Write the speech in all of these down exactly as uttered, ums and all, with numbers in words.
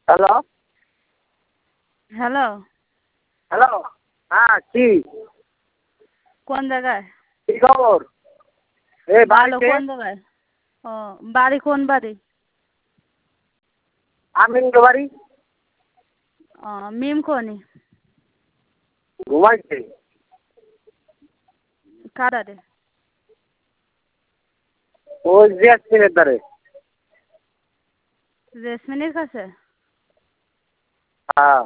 Hello hello hello হ্যাঁ কি কোন জায়গায়? কি খবর? এই ভালো। বাড়িতে। কোন জায়গায়? ও বাড়ি কোন বাড়ি? আমিনগো বাড়ি। ও মিম কোনি? ঘুমাইছে। কারারে? ওই জেসমিনের ধারে। জেসমিনের কাছে? হ্যাঁ।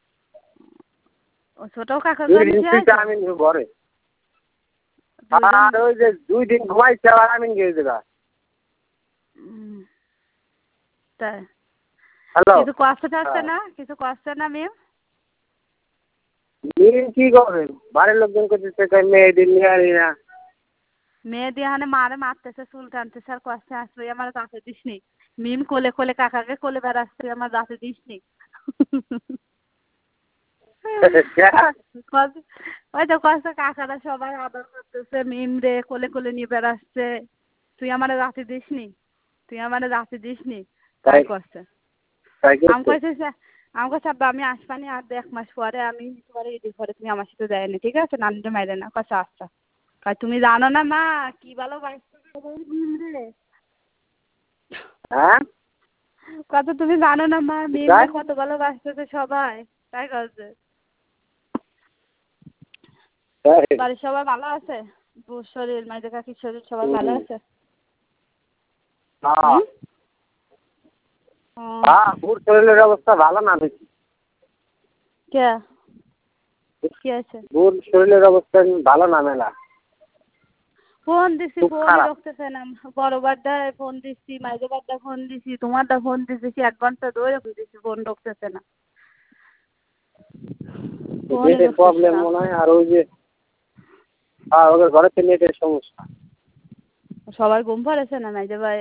ও ছোট কাকার দুই কাছে দিন শুয়ে থেকে আছো? আমিন ঘরে। দুইজন? আর ওই যে দুই দিন ঘুমাইছে আবার আমিন গেছে গা। উম, তাই হ্যালো কিছু কষ্ট থাকছে হ্যাঁ। না? কিছু কষ্ট না মিম? মিম কি করবে? বাড়ির লোকজন করতেছে মেয়েদের নিয়ে আনি না। মেয়ে দিয়ে হানে মারে মারতেছে, চুল টানতেছে, আর কষ্টে আসবে আমার যাতে দিস নি। মিম কোলে কোলে কাকাকে কোলে বেড়াচ্ছে, আমার যাতে দিস নি। কষ্ট- ওই তো কষ্ট, কাকারা সবাই আদর করতেছে, মিম রে কোলে কোলে নিয়ে বেড়াচ্ছে। তুই আমার রাতে দিস নি, তুই আমার রাতে দিস নি, তাই তাই করছে। তাই আমি করছে। কইছি যে- আমি কইছি আব্বা আমি আসবানি আর এক মাস পরে, আমি পরে ঈদের পরে তুমি আমার সাথে যায়নি, ঠিক আছে? নানিটা মাইরে না কষা আচ্ছা। কয় তুমি জানো না মা কি ভালো রে। হ্যাঁ কত তুমি জানো না মা মিম রে তাই কত ভালোবাসতেছে সবাই, তাই করছে। তাই। বাড়ির সবাই ভালো আছে? বুর শরীর মাইজে কাকির শরীর সবাই ভালো হুম। আছে? হ্যাঁ হুম? ও হ্যাঁ ওর শরীরের অবস্থা ভালো না বেশি। কে কি আছে? ওর শরীরের অবস্থা ভালো না মেলা। ফোন দিছি খুব ফোনই খারাপ। রখতেছে না। বড় বারটায় ফোন দিছি, মাইজো বারটায় ফোন দিছি, তোমারটা ফোন দিছি, এক ঘন্টা ধরে ফোন দিছি, ফোন রখতেছে না। ফোনই নেটের রখতেছে প্রবলেম না। মনে হয়। আর ওই যে হ্যাঁ ওদের ঘরে তো নেটের সমস্যা। সবাই ঘুম পড়েছে না মাইজো ভাই?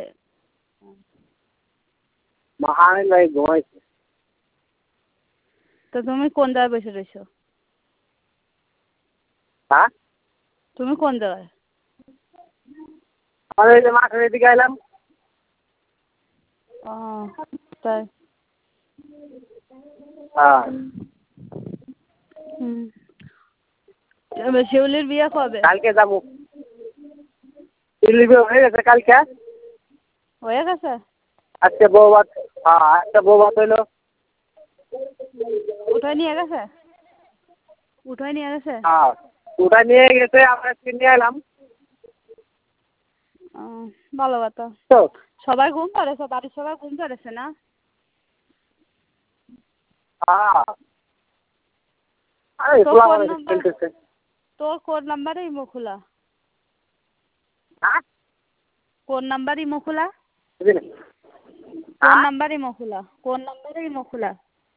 মহান ভাই ঘুমাইছে। তো তুমি কোন জায়গায় বসে রয়েছো? হ্যাঁ তুমি কোন জায়গায়? আমি এই যে মাঠের এদিকে এলাম। ও তাই। হ্যাঁ হুম। এবার শিউলির বিয়ে কবে? কালকে যাবো। দিল্লি বিয়ে হয়ে গেছে কালকে। হয়ে গেছে? আজকে বউ ভাত। হ্যাঁ আজকে বউ ভাত হইলো। উঠাই নিয়ে গেছে? উঠাই নিয়ে গেছে? হ্যাঁ ওটা নিয়ে গেছে আমরা আজকে নিয়ে এলাম। ও ভালো কথা। তো সবাই ঘুম পড়েছে, বাড়ির সবাই ঘুম পড়েছে না? হ্যাঁ আরে তোর পোলা কোন মানে নাম্বার? খেলতেছে। তোর কোন নাম্বারে ইমো খোলা? হ্যাঁ কোন নাম্বার ইমো খোলা? বুঝলি? কোন হ্যাঁ নাম্বার ইমো খোলা? কোন নাম্বারে ইমো খোলা?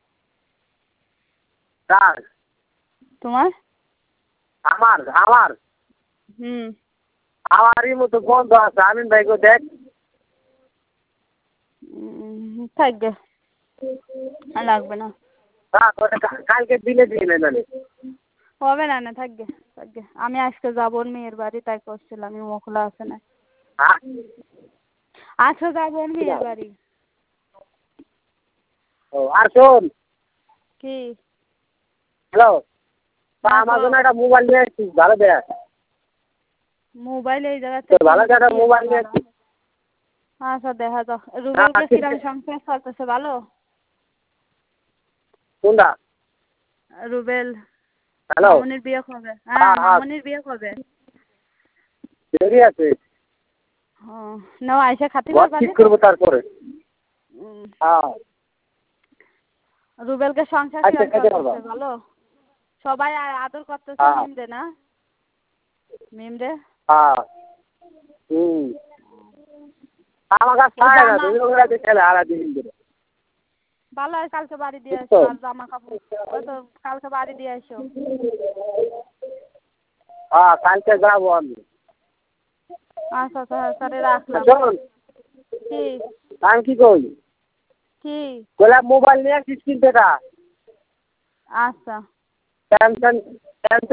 কার? তোমার? আমার আমার হুম। আমারই মতো বন্ধ আছে। আমিন ভাইকে দেখ। উম, থাকবে, আর লাগবে না। তারপরে কা- কালকে দিলে দিলে জানি। হবে না, না থাকবে, থাকবে। আমি আজকে যাবো ওর মেয়ের বাড়ি, তাই করছিলাম ইমো খোলা আছে না। হ্যাঁ আজকে যাবো ওর মেয়ের বাড়ি। ও আর শোন। কি? হ্যালো তা হ্যাঁ আমার কও। জন্য একটা মোবাইল নিয়ে আসছিস ভালো দেখ। মোবাইল এই জায়গাতে তো ভালো কিনবো, একটা কি মোবাইল নিয়ে ভালো? আসছিস। আচ্ছা দেখা যাক। রুবেলকে হ্যাঁ কিরম সংসার চলতেছে, ভালো? কোনটা? রুবেল। হ্যালো মামুনির বিয়ে কবে? হ্যাঁ হ্যাঁ হ্যাঁ মামুনির বিয়ে কবে? দেরি আছে। ও নাও আইসা খাতির ঘর ঠিক পারবে তো? করবো তারপরে। উম, হ্যাঁ রুবেলকে সংসার আচ্ছা কিরম খেতে পারবা। চলতেছে, ভালো? সবাই আ- আদর করতেছে হ্যাঁ মিম রে না? মিম রে। হ্যাঁ হুম আমার কাছে ও পায় না জামা তুমি ওগুলা খেলে আর দিন ধরে। ভালো হয় কালকে বাড়ি দিয়ে বুঝছো? আসো, আর জামা কাপড় ওই তো কালকে বাড়ি দিয়ে আসো। হ্যাঁ কালকে যাবো আমি। আচ্ছা আচ্ছা তাহলে রাখলাম। শোন কি? আমি কি কই কি? বললাম মোবাইল নিয়ে আসছিস কিনতে টা। আচ্ছা। Samsung Samsung